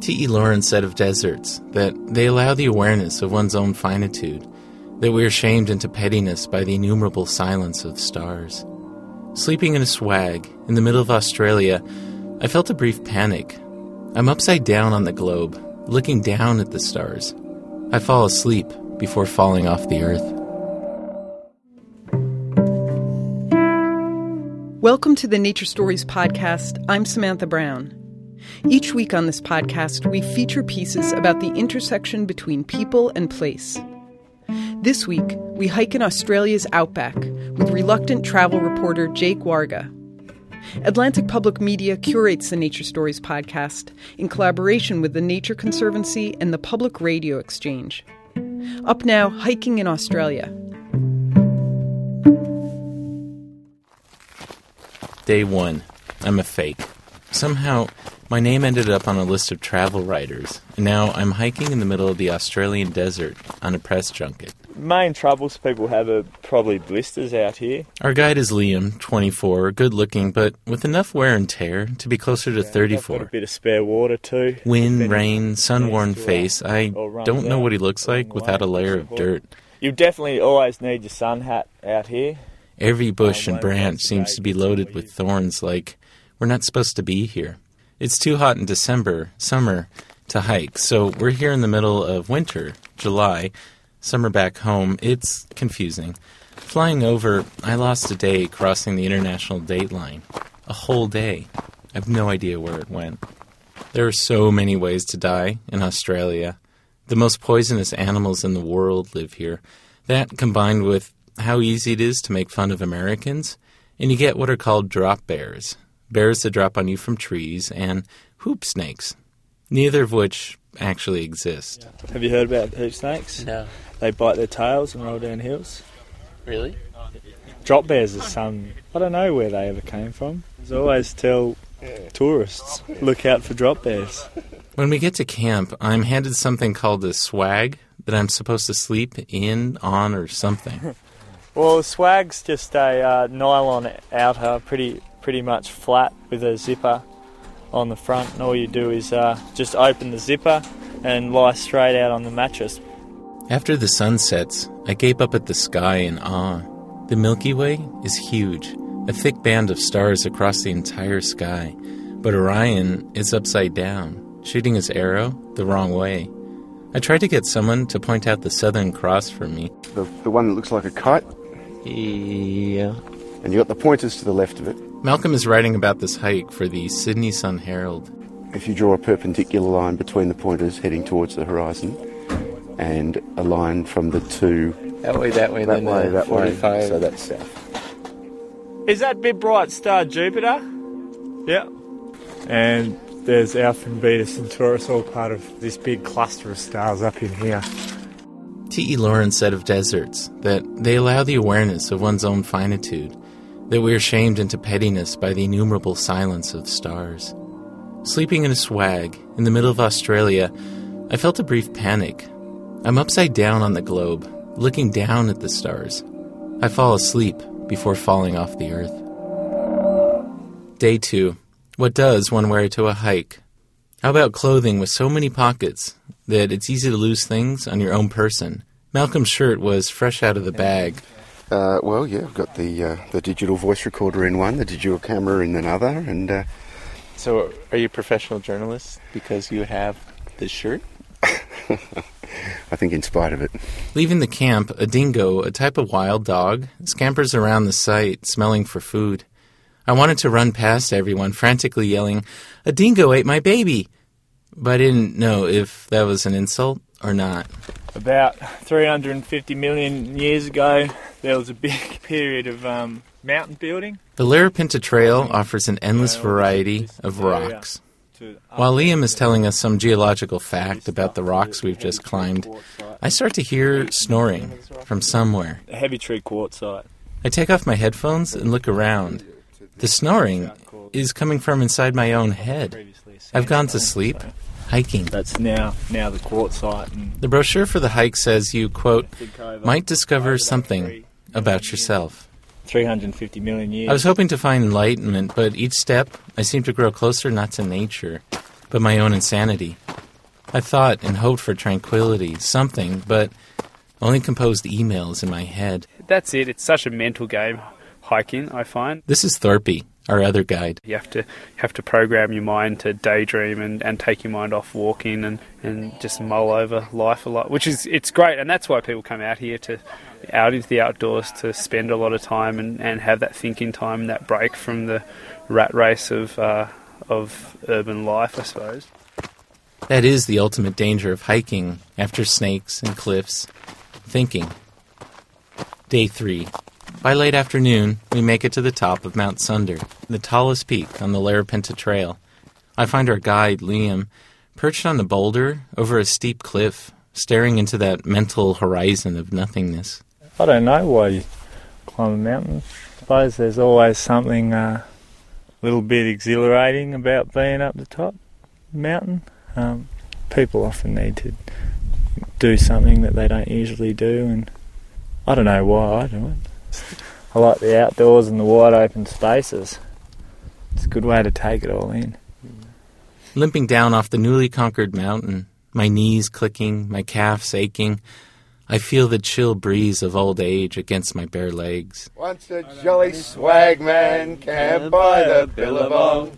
T.E. Lawrence said of deserts that they allow the awareness of one's own finitude, that we are shamed into pettiness by the innumerable silence of stars. Sleeping in a swag in the middle of Australia, I felt a brief panic. I'm upside down on the globe, looking down at the stars. I fall asleep before falling off the earth. Welcome to the Nature Stories podcast. I'm Samantha Brown. Each week on this podcast, we feature pieces about the intersection between people and place. This week, we hike in Australia's outback with reluctant travel reporter Jake Warga. Atlantic Public Media curates the Nature Stories podcast in collaboration with the Nature Conservancy and the Public Radio Exchange. Up now, hiking in Australia. Day 1. I'm a fake. Somehow, my name ended up on a list of travel writers, and now I'm hiking in the middle of the Australian desert on a press junket. Main troubles people have are probably blisters out here. Our guide is Liam, 24, good-looking, but with enough wear and tear to be closer to 34. Got a bit of spare water too. Wind, rain, sun-worn face. I don't know what he looks like without a layer of dirt. You definitely always need your sun hat out here. Every bush and branch seems to be loaded with thorns, like we're not supposed to be here. It's too hot in December, summer, to hike, so we're here in the middle of winter, July, summer back home. It's confusing. Flying over, I lost a day crossing the international date line. A whole day. I have no idea where it went. There are so many ways to die in Australia. The most poisonous animals in the world live here. That, combined with how easy it is to make fun of Americans, and you get what are called drop bears. Bears that drop on you from trees, and hoop snakes, neither of which actually exist. Have you heard about hoop snakes? No. They bite their tails and roll down hills. Really? Drop bears are some... I don't know where they ever came from. I always tell tourists, look out for drop bears. When we get to camp, I'm handed something called a swag that I'm supposed to sleep in, on, or something. Well, swag's just a nylon outer, pretty much flat with a zipper on the front, and all you do is just open the zipper and lie straight out on the mattress. After the sun sets, I gape up at the sky in awe. The Milky Way is huge, a thick band of stars across the entire sky, but Orion is upside down, shooting his arrow the wrong way. I tried to get someone to point out the Southern Cross for me. The one that looks like a kite? Yeah. And you got the pointers to the left of it. Malcolm is writing about this hike for the Sydney Sun-Herald. If you draw a perpendicular line between the pointers heading towards the horizon, and a line from the two... That way, that way, 45. So that's south. Is that big bright star Jupiter? Yeah. And there's Alpha and Beta Centaurus, all part of this big cluster of stars up in here. T.E. Lawrence said of deserts that they allow the awareness of one's own finitude, that we are shamed into pettiness by the innumerable silence of stars. Sleeping in a swag in the middle of Australia, I felt a brief panic. I'm upside down on the globe, looking down at the stars. I fall asleep before falling off the earth. Day 2. What does one wear to a hike? How about clothing with so many pockets that it's easy to lose things on your own person? Malcolm's shirt was fresh out of the bag. Well, yeah, I've got the digital voice recorder in one, the digital camera in another, and... So, are you a professional journalist because you have this shirt? I think in spite of it. Leaving the camp, a dingo, a type of wild dog, scampers around the site, smelling for food. I wanted to run past everyone, frantically yelling, "A dingo ate my baby!" But I didn't know if that was an insult or not. About 350 million years ago, there was a big period of mountain building. The Larapinta Trail offers an endless variety of rocks. While Liam is telling us some geological fact about the rocks we've just climbed, I start to hear snoring from somewhere. A heavy tree quartzite. I take off my headphones and look around. The snoring is coming from inside my own head. I've gone to sleep, hiking. That's now the quartzite. And the brochure for the hike says you, quote, might discover something about yourself. 350 million years. I was hoping to find enlightenment, but each step I seem to grow closer not to nature, but my own insanity. I thought and hoped for tranquility, something, but only composed emails in my head. That's it. It's such a mental game, hiking, I find. This is Thorpe, our other guide. You have to program your mind to daydream and take your mind off walking and just mull over life a lot, which is, it's great, and that's why people come out here out into the outdoors to spend a lot of time and have that thinking time, that break from the rat race of urban life, I suppose. That is the ultimate danger of hiking after snakes and cliffs. Thinking. Day 3. By late afternoon, we make it to the top of Mount Sunder, the tallest peak on the Larapinta Trail. I find our guide, Liam, perched on a boulder over a steep cliff, staring into that mental horizon of nothingness. I don't know why you climb a mountain. I suppose there's always something a little bit exhilarating about being up the top of the mountain. People often need to do something that they don't usually do, and I don't know why I do it. I like the outdoors and the wide open spaces. It's a good way to take it all in. Limping down off the newly conquered mountain, my knees clicking, my calves aching, I feel the chill breeze of old age against my bare legs. Once a jolly swagman camped by the billabong.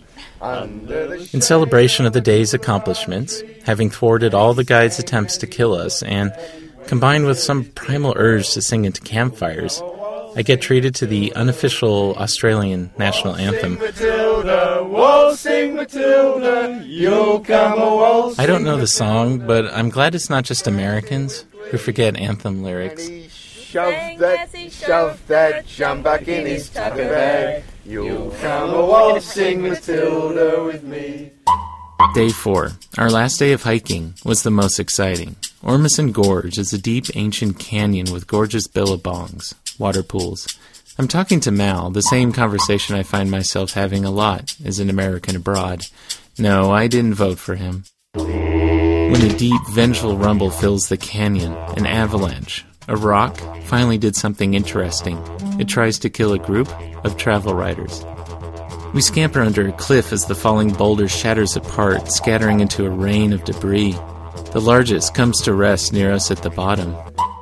In celebration of the day's accomplishments, having thwarted all the guide's attempts to kill us, and combined with some primal urge to sing into campfires, I get treated to the unofficial Australian national anthem. Matilda, waltzing Matilda, you'll come a waltzing. I don't know the song, but I'm glad it's not just Americans who forget anthem lyrics. Shove that sjambak in his tucker bag. You'll come a waltzing Matilda with me. Day 4, our last day of hiking, was the most exciting. Ormison Gorge is a deep, ancient canyon with gorgeous billabongs, water pools. I'm talking to Mal, the same conversation I find myself having a lot as an American abroad. No, I didn't vote for him. When a deep, vengeful rumble fills the canyon, an avalanche, a rock finally did something interesting. It tries to kill a group of travel riders. We scamper under a cliff as the falling boulder shatters apart, scattering into a rain of debris. The largest comes to rest near us at the bottom.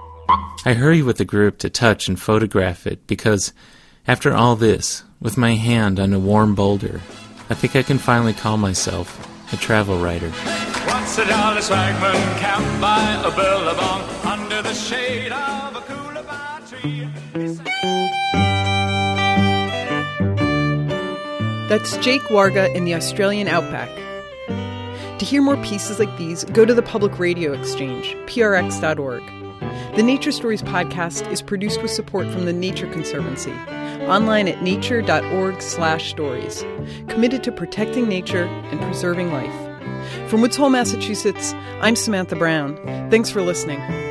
I hurry with the group to touch and photograph it because, after all this, with my hand on a warm boulder, I think I can finally call myself a travel writer. Once a jolly swagman camped by a billabong under the shade of a coolabah tree. That's Jake Warga in the Australian outback. To hear more pieces like these, go to the Public Radio Exchange, prx.org. The Nature Stories podcast is produced with support from the Nature Conservancy, online at nature.org/stories, committed to protecting nature and preserving life. From Woods Hole, Massachusetts, I'm Samantha Brown. Thanks for listening.